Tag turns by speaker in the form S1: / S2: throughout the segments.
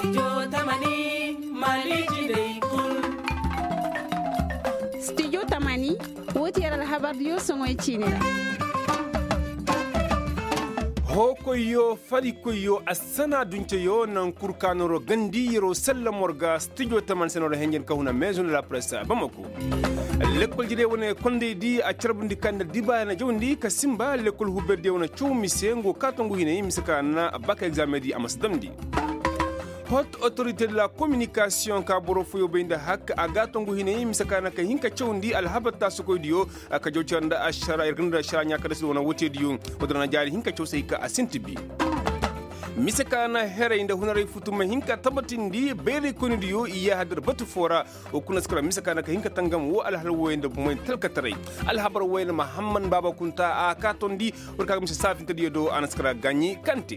S1: Studio Tamani woti yara habar yo songoy chinira
S2: hoko yo fari ko yo asana dunce yo nan kurkanoro gandi yoro sallamorga studio taman senoro hengen kahuna maison de la presse bamako lekol jide wona konde di a carbundi kanda diba na jawndi ka simba lekol huberde wona chumi sengo katongo hine misaka na baka examen di amasdamdi haute autorité de la communication ka boro fuyo benda hak aga tongu hine misakana ka hinka chawndi al habata sukoydiyo ka jowchanda ashara irganda sharanya kada wona wotediyo wadana jari hinka chawsay ka asintibi misakana hera inda hunare futuma hinka tabatindi bere konidiyo iya hadar batu fora o kuna skara misakana ka hinka tangam wo al halwo inda moy talkatare al habar wayna muhammad baba kunta a katondi warka misa safin tadiyo do anaskara ganyi kanti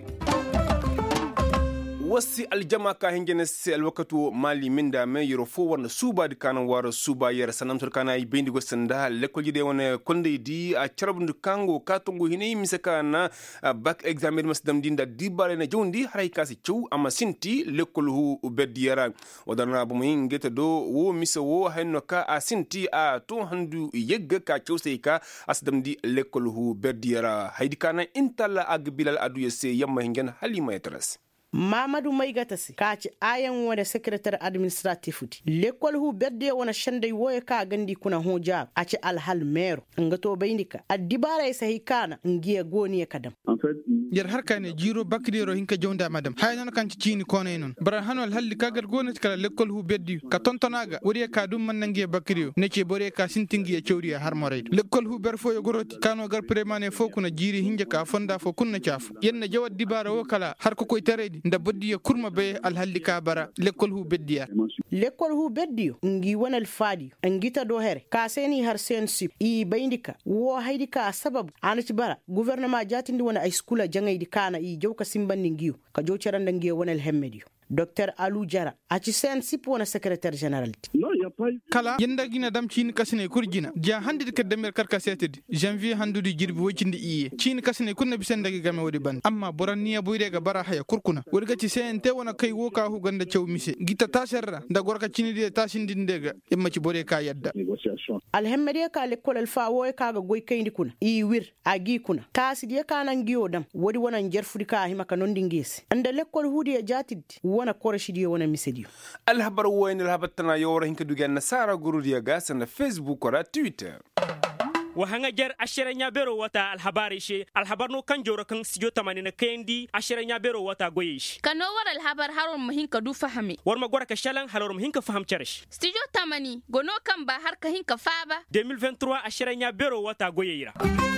S2: wasi aljama ka hingene se alwakatu mali minda me yoro fo warna suba di kana waro suba yera sanam sur kana i bendigo sanda lekol jide wona konde di a charabundu kango katongo hine misaka na back examen masdam dinda dibale na jondi haray kasi chew ama sinti lekol hu beddi yara wadana bu min geta do wo misa wo henno ka a sinti a to handu yegga ka chew sey ka asdam di lekol hu beddi yara haydi kana intala ag bilal adu yese yamma hingen halima yatras
S3: Mamadou Maygatasi kaci ayan wada secrétaire administratif uti l'école hu bedde wona shande woye ka gandi kuna hoja aci alhal mero ngato bayndika adibara sahi kana ngiye goni kadam
S4: en fait
S5: yer harkane jiro bakdiro hinka jonda madam haynon kanci cini kono non bara hanwal halli kagal gonati kala l'école hu beddi ka tontonaga wori ka dum man nangi bakrio neke bore ka sintingi e cewri har moraydo l'école hu berfo yo goroti kano gar premane fo kuna jiri hinja ka fonda fo kunna ciafu yenna jawad dibara wo kala har ko koy taredi nda boddiyo kurma be alhalli ka bara l'école hu beddiya
S3: l'école hu beddiyo ngi wonal faadi ngita do here ka seni har sensip i bayndika wo haydika sabab anati bara gouvernement jatindi wona ay skula jangaydi kana i jawka simbandi ngiyo ka jowceranda ngiyo wonal hemmediyo Dr Alou Jara aci sensip wona secrétaire général
S4: non y a pas
S5: kala yenda gina dam cini kasine kurjina dia hande ke demel karka setedi janvier handudi jirbi wocindi iye cini kasine kunna bisendagi game wodi ban amma boranniya boyrega bara haya kurkuna wodi ci CNT wona kay woka hu ganda cew mise gita taserra nda gorka cini de tasindindega emma ci bore ka yadda
S3: alhemmediya ka l'école al fa woy kaga goy kayndi kuna i wir agi kuna tasidi ka nan giyo dam wodi wona jerfudi ka himaka nondi ngesi anda l'école hudi e jatidi wona koroshidiyo wona misediyo
S2: alhabar wayne alhabatana yoro hinka dugan nasara gurudiya gasa na facebook ora twitter
S6: wahanga jar ashiranya bero wata alhabari she alhabarno kan joro kan sijo tamani na kendi ashiranya bero wata goyish
S7: kano war alhabar haron muhinka du fahami
S6: war magora ka shalan halor muhinka faham charish
S7: sijo tamani gono kan ba har ka hinka faba
S6: 2023 ashiranya bero wata goyira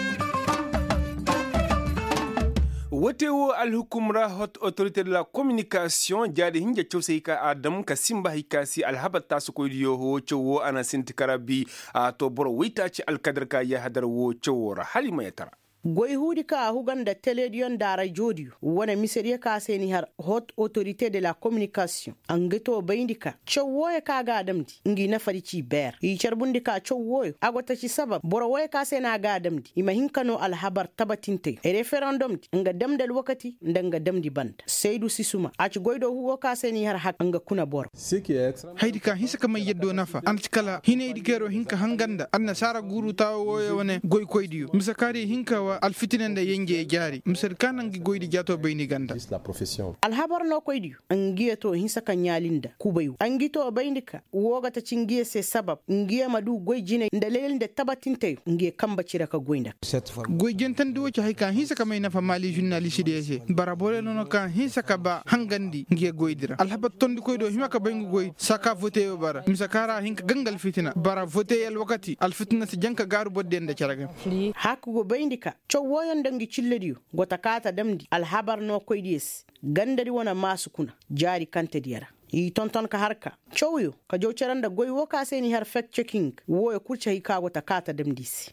S2: wotewo alhukumra haute autorité de la communication jadi hinja choseyka adam ka simba hikasi alhabata sukoydiyo ho chowo ana sintikarabi to boro witaci alkadarka ya hadar wo chowora halima yatara
S3: goy hudi ka huganda teledion dara jodiyo wona miseriya ka seni har haute autorité de la communication angeto bayndika chowoye ka ga adamdi ngi nafari ci ber yi charbundi ka chowoyo agota ci sabab boro woye ka sena ga adamdi ima hinkano alhabar tabatinte e referendum nga damdal wakati ndanga damdi band seydou sisuma aci goydo huwo ka seni har hak nga kuna bor
S5: haydi ka hisaka may yeddo nafa antikala hineydi gero hinka hanganda anna sara guru tawo woyo wone goy koydiyo misakari hinka wa alfitinende yenge jari misal kanangi goydi jato bayni ganda
S3: alhabar no koydi angiyeto hinsaka nyalinda kubayu angito bayndika wogata cingiye se sabab ngiye madu goyjine ndalelde tabatinte ngiye kamba ciraka goynda
S5: goyjen do ci hayka hinsaka may nafa mali journaliste dese barabole nono kan hinsaka ba hangandi ngiye goydira alhabat tondi koydo himaka bayngu goy saka vote yo bara misakara hinka gangal fitina bara vote yal wakati alfitina si janka garu boddende caraga
S3: hakko bayndika woyon dangi cillediyo gota kata damdi alhabar no koydis gandari wona masukuna jari kante diyara yi tonton ka harka chowyo ka jowceranda goy wo ka seni har fact checking wo kurcha hi ka gota kata damdisi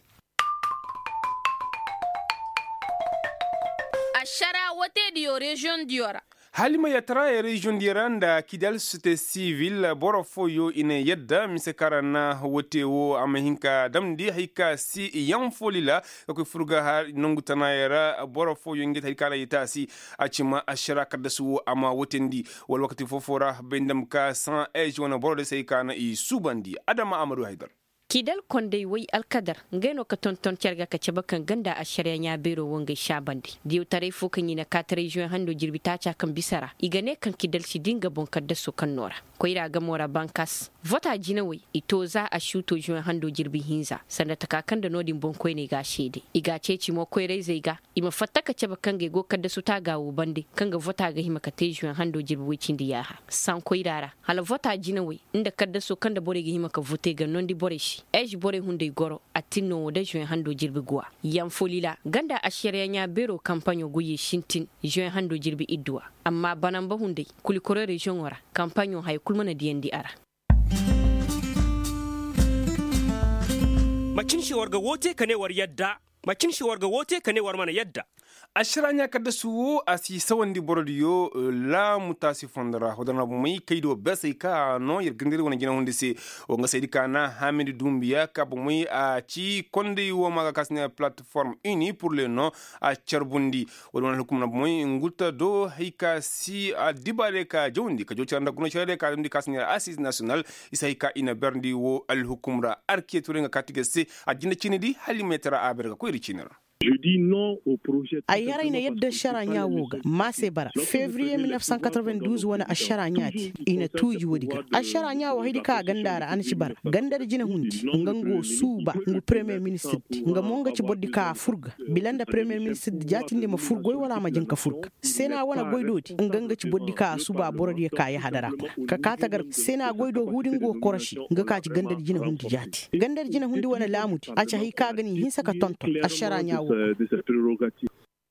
S7: ashara wote diyo region diora
S2: halima ya tara ya region diranda kidal société civile boro foyo ine yadda misekara na wotewo amahinka damdi haika si yanfolila ko furga har nongutana yara boro foyo ngita hikala yitasi achima ashara kadasu ama wotendi wal wakati fofora bendam ka 100 age wana boro de seykana i subandi adama amadu haidar
S4: kidal kondai wai alkadar ngeno ka tonton cerga ka cabakan ganda a shari'a nya bero wonga shabandi diyo tare fo kan yina ka tare juin hando jirbi ta ca kan bisara igane kan kidal shi dinga bon kadda so kan nora koira ga mora bankas vota jina wai ito za a shuto juin hando jirbi hinza sanda ta kakan da nodin bon koi ne ga shede iga ceci mo koirai zai ga ima fatta ka cabakan ga go kadda su ta gawo bande kan ga vota ga hima ka te juin hando jirbi wicin di yaha san koirara hala vota jina wai inda kadda so kan da bore ga hima ka vote ga nondi bore shi ej bore hunde goro atinno da juin hando jirbi guwa yan folila ganda a shari'a nya bero kampanyo guye shintin juin hando jirbi idduwa amma banan ba hunde kulikore region wara kampanyo hay kulmana diyendi ara
S6: macin shi warga wote kane war yadda macin shi warga wote kane war mana yadda
S2: ashiranya kada suwo asi sawandi borodiyo la mutasi fondara hodana bumai kaido besai ka no yirgindiri wona jina hunde se o nga saydi kana Hamid Doumbia ka bumai a ci konde wo maga kasne plateforme uni pour le nom a charbundi wona hukumna bumai ngulta do hika si a dibare ka jondi ka jocanda kuno chere ka ndi kasne assise national isaika ina berndi wo al hukumra arkiture nga katige se a jinda cinidi halimetra aberga ko iri cinara.
S8: Je dis non au projet.
S3: A yaraina yadda sharanya woga mase bara février 1992 wani a sharanya ti ina tuji wodiga a sharanya wa hidika gandara an ci bara gandar jina hunti ngango suba ngu premier ministre nga monga ci bodika furga bilanda premier ministre jatinde ma furgoy wala ma jinka furga sena wana goydoti nganga ci bodika suba borodi ka ya hadara ka katagar sena goydo hudingo korashi nga ka ci gandar jina hunti jati gandar jina hundi wana lamuti a ci hika gani hin saka tonton a sharanya
S8: de cette prérogative.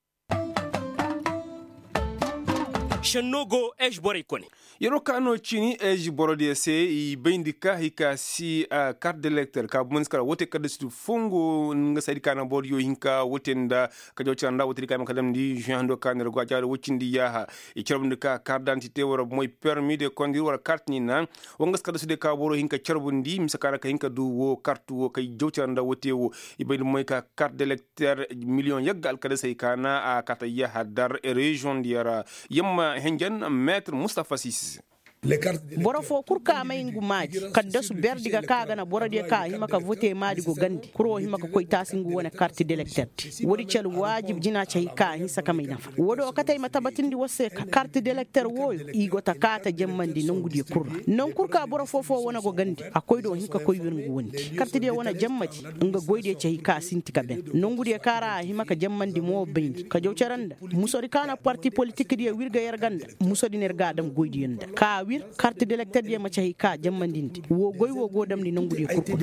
S6: shannogo ej bore kone
S2: yero kano chini ej borode se i bindika hika si carte d'électeur ka bunskara wote kada stu fongo nga sadi kana bodio hinka wotenda ka jocanda wote kana kadam di jando kana go jaare wocindi yaha e cerbundika carte d'identité wora moy permis de conduire wala carte ni nan wonga kada sude ka boro hinka cerbundi misakara ka hinka du wo carte wo kay jocanda wote wo e bayde moy ka carte d'électeur million yaggal kada say kana a kata yaha dar région diara yamma henjan maître Moustapha Sissi
S3: boro fo kurka mai ngumaji kadda su berdiga kaga na boro de ka hima ka vote madi go gandi kuro hima ka koy tasingu wona carte d'électeur wodi cel wajib jina cey ka hin saka mai nafa wodo katay matabatindi wosse ka carte d'électeur wo igo ta kata jemmandi nangudi kurra non kurka boro fo wona go gandi akoy do hinka koy wirngu wondi carte de wona jemmati nga goyde cey ka sinti ka ben nangudi kara hima ka jemmandi mo bendi ka jowcaranda musori kana parti politique de wirga yerganda musodi nerga dam goydi yenda ka carte d'électeur de machahi ka jammandinti wo go dam ni nangudi kurko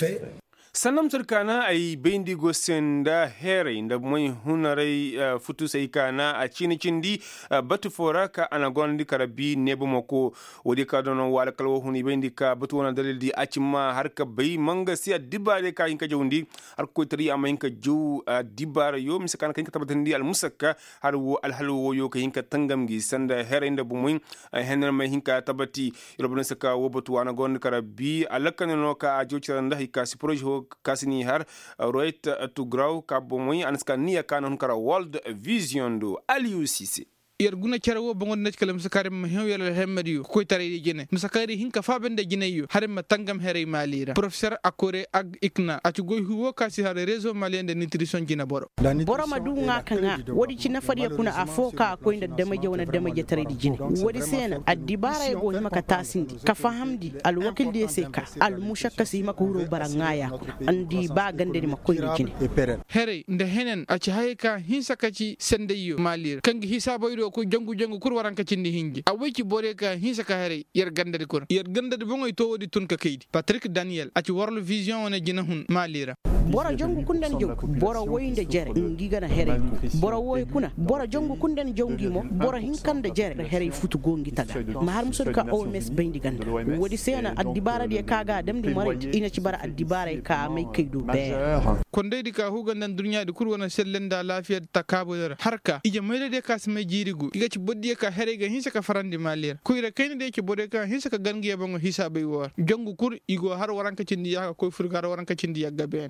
S2: sanam turkana ay bendi go senda here inda moy hunaray futu say kana a chini chindi batu fora ka anagondi karabi nebo moko wodi ka dono wala kalwo huni bendi ka batu wona dalil di acima har ka bay manga sia dibare ka inka jawndi har ko tri ama inka jow dibare yo misakana ka inka tabatandi al musakka har wo al halwo yo ka inka tangam gi senda here inda bu moy henna may inka tabati robna saka wo batu anagondi karabi alakana no ka ajochanda hika si projet kasini har roit to grow ka bomoy anska niya kanon kara world vision do Aliou Cissé
S5: yerguna carawo bangon net kala musakari ma hew yalla hemmadiyo koy tare jene musakari hinka fabende jineyo harema tangam here malira professeur akore ag ikna atu goy huwo kasi har réseau malien de nutrition jina boro
S3: ma du ngakanga wodi ci nafari kuna afoka koy nda damaje wona damaje tare di jine wodi sena adibara go hima ka tasindi ka fahamdi al wakil de seka al mushakkasi maka huro barangaya andi ba gande ma koy jine
S5: here nda henen aci hayka hinsakaci sendeyo malira kangi hisabo ko jangu kur waranka cindi hingi a wiki bore ka hinsa ka hare yer gandade kur yer gandade bongoy to wodi tun ka kaydi Patrick Daniel aci world vision wona jina hun malira
S3: bora jongu kundan jow bora woyinde jere ngigana here bora woy kuna bora jongu kundan jongi mo bora hinkanda jere here futu gongi taga ma har musod ka OMS bendi ganda wodi sena addibara de kaga demdi mare ina ci bara addibara ka mai kaydo be
S5: kon deydi ka hugandan duniya de kur wona sellenda lafiya takabo harka ije mayde de kas may jiri dugu iga ci boddi ka herega hinsa ka farandi malira kuira kayne de ci bodde ka hinsa ka gangiya bango hisabe war jongu kur igo har waranka cindi ya ko furga har waranka cindi ya gaben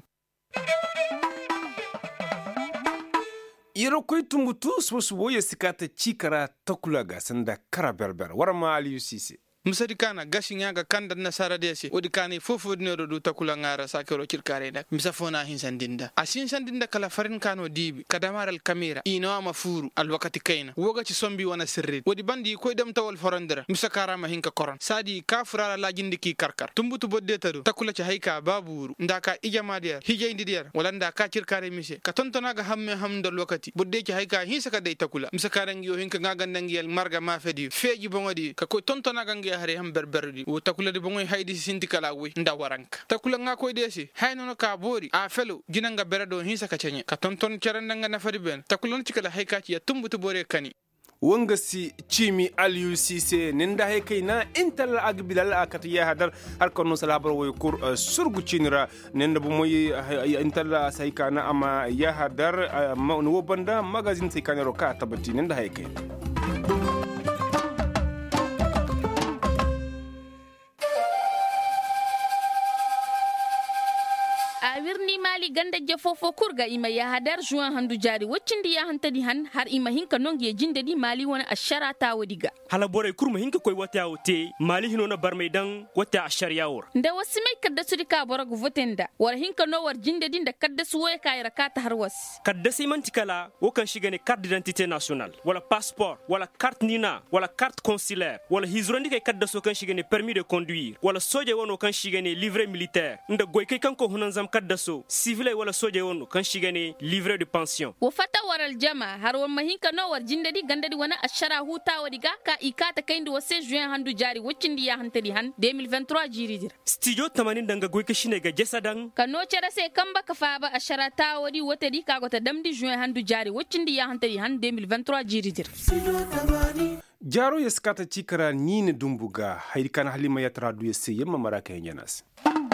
S2: iro koy tumbutu subo ye sikata cikara takulaga sanda kara berber warma Aliou Cissé
S5: musadi kana gashi nyaga kanda nasara desi odi kani fofo dinero du takula ngara sakero cirkare dak misafona hinsandinda asin sandinda kala farin kano dibi kadamaral kamera ino ama furu al wakati kaina woga ci sombi wana sirri odi bandi koy dem tawal forandira misakara ma hinka koron sadi ka furara la jindiki karkar tumbutu bodde tadu takula ci hayka baburu ndaka ijama der hijayndi der wala ndaka cirkare mise ka tontona ga hamme hamdal wakati bodde ci hayka hinsaka day takula misakara ngiyo hinka ngagandangiyel marga ma fedi feji bongodi ka koy tontona ga hare ham berberdi wo takula de bongoy haydi sindikala wi nda waranka takula nga koy desi hayno ka bori a felo jinanga berado hinsa ka cenye ka tonton ceranda nga nafari ben takula non cikala haykaci ya tumbutu bore kani
S2: wanga si cimi Aliou Cissé nenda hay kayna intal agbilal akatiya hadar har kono salabar way kur surgu cinira nenda bu moy intal saykana ama ya hadar no banda magazine saykana ro ka tabati nenda hay kay
S7: wirni mali ganda jefofo kurga ima ya hadar juan handu jari waccindi ya hantadi han har ima hinka nongi ya jindadi mali wana ashara ta wadiga
S6: hala bore kurma hinka koy wata wote mali hinona barmaidan wata ashariya wor
S7: nda wasimai kadda sudika boragu votenda war hinka no war jindadi nda kadda suwe kay rakata har was
S6: kadda simantikala wokan shigane carte d'identité nationale wala passeport wala carte nina wala carte consulaire wala hizrondi kay kadda so kan shigane permis de conduire wala soje wono kan shigane livret militaire nda goy kay kanko hunanzam kadda so civil wala soje wono kan shigane livret de pension
S7: wo fata waral jama har won mahinka no war jindadi gandadi wana ashara huta wadiga ka ikata kayndi wase juin handu jari waccindi ya hantadi han 2023 jiridir
S6: studio 80 danga goy ka shine ga jesadan
S7: kano cera se kamba ka faba ashara ta wadi wotadi ka gota damdi juin handu jari waccindi ya hantadi han 2023 jiridir
S2: jaro yaskata cikara nine dumbuga haydi kana halima yatradu yesse yemma maraka yanas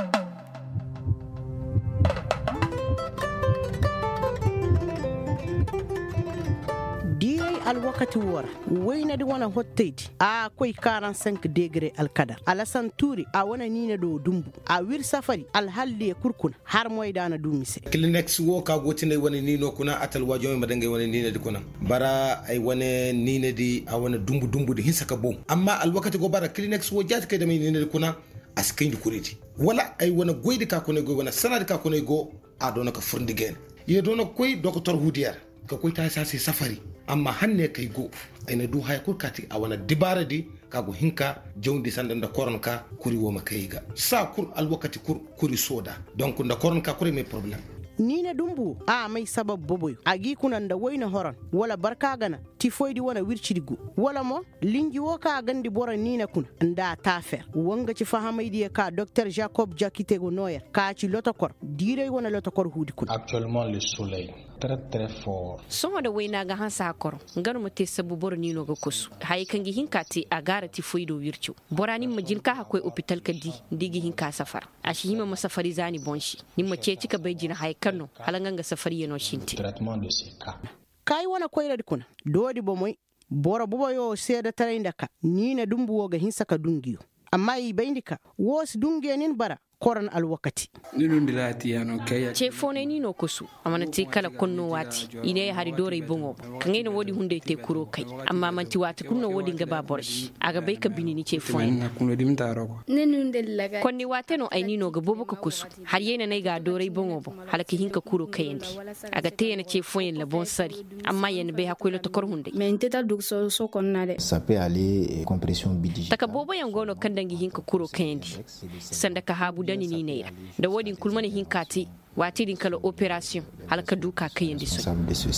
S3: alwakati wara wayna di wana hottedi a koy 45 degré alkadar alasan turi a wana nina do dumbu a wir safari alhalli kurkun har moy dana dumise
S9: klinex wo ka gotinde wani nino kuna atal wajo ma dangai wani nina di kuna bara ay wane nina di a wana dumbu di hisaka bom amma alwakati go bara klinex wo jati kay da mai nina di kuna askin di kuriti wala ay wana goydi ka kuna go wana sanadi ka kuna go a dona ka furdigen ye dona koy docteur Houdier ka koy ta sasi safari amma hanne kay go ayna du hay kurkati a wana dibara di kago hinka jawdi sandanda koronka kuri woma kayiga sa kur alwakati kuri soda donc nda koronka kuri me problème
S3: nina dumbu a mai sabab boboy agi kunan da wayna horan wala barka gana tifoidi wana wircidigu wala mo lingi woka gandi bora nina kun nda tafer wanga ci fahamay di ka docteur Jacob Jakitego Noyer ka ci lotokor dire wana lotokor hudi kun
S10: actuellement le soleil très fort
S4: songo da wayna ga hansa koro ngano mo te sabu bor nino ga kusu hay kangi hinkati agara tifoido wircu borani majin ka hakoy hospital kadi digi hinka safar ashi hima masafari zani bonshi nimma ce cika bayjina hay kano halanganga safari yeno shinti
S10: traitement de ces cas
S3: kai wana koyra kuna dodi bo moy bora buba yo seda tarayda ka nina dumbu woga hinsaka dungiyo amma yi bayndika wos dungiyo nin bara koran alwakati
S11: nilundirati yano kaya
S4: ce fone ni no kusu amana te kala konno wati ine hari dore bongo kangene wodi hunde te kuro kai amma manti wati kunno wodi ngaba borshi aga bay ka binini ce fone
S11: na kuno dimtaro ko
S7: nenunde laga
S4: konni wate no ay ni no ga bobo ka kusu har yena nay ga dore bongo bo halaki hinka kuro kayendi aga te yana ce fone la bon sari amma yen be hakoylo to kor hunde
S12: mais inteta duk so konnade
S13: ça peut aller compression budget
S4: taka bobo yangono kandangi hinka kuro kayendi sanda ka habu dani ni ne da wodin kulmani hinkati wati din kala operation halaka duka kayendi so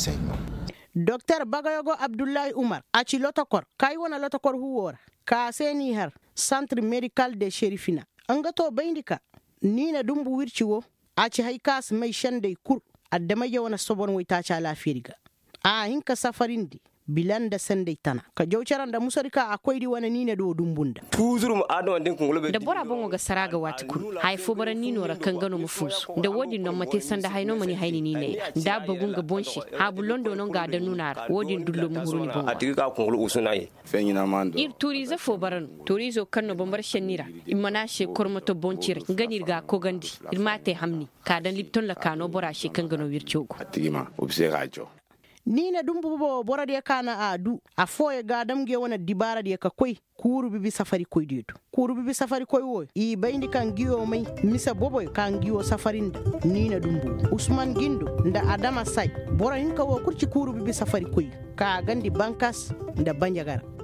S3: Dr. Bagayogo Abdullahi Umar aci lotokor kai wana lotokor huwora ka seni har centre medical de Sherifina angato bayndika nina dumbu wirciwo aci haykas mai shande kur addama yawana sobon wayta cha lafiriga a hinka safarindi bilan da sandai tana ka jaucaran da musarika akwai di wani nine do dumbunda
S14: tuzurum ado andin kungulo
S4: da bora bongo ga saraga wati kul hay fo bara nino ra kan gano mufusu da wodi non mate sanda hayno mani hayni ni ne da bagun ga bonshi ha bulondo non ga da nunar wodi dullo mu huruni bongo
S14: atigi ka kungulo usunaye fenyina mando
S4: ir turiza fo baran turizo kanno bombar shenira imana she kormato boncir ganir ga ko gandi irmate hamni ka dan lipton la kano bora she kan gano wircogo
S14: atigi ma obse gajo
S3: ni na dumbu bo bora de kana adu a foye gadam ge wona dibara de ka koy kuru bibi safari koy deto kuru bibi safari koy wo i bayndi kan giyo mai misa boboy kan giyo safarin ni na dumbu usman gindo nda adama sai bora hin ka wo kurci kuru bibi safari koy ka gandi bankas nda banjagara